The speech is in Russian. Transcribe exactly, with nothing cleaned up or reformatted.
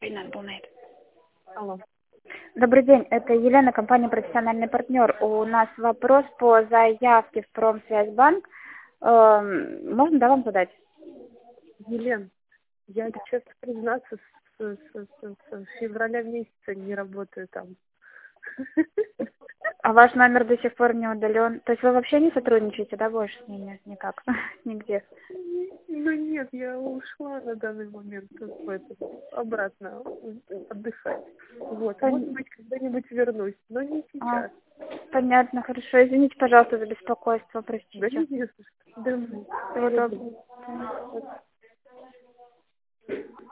Алло. Добрый день, это Елена, компания «Профессиональный партнер». У нас вопрос по заявке в Промсвязьбанк. Эм, Можно, да, вам задать? Елен, я, честно признаться, с, с- с- с февраля месяца не работаю там. А ваш номер до сих пор не удален? То есть вы вообще не сотрудничаете, да, больше с ними? Никак? Нигде? Ну нет, я ушла на данный момент в это, обратно отдыхать. Вот, Пон- может быть, когда-нибудь вернусь, но не А, сейчас. понятно, хорошо. Извините, пожалуйста, за беспокойство, Да простите. не за что. Да, Всего я доброго.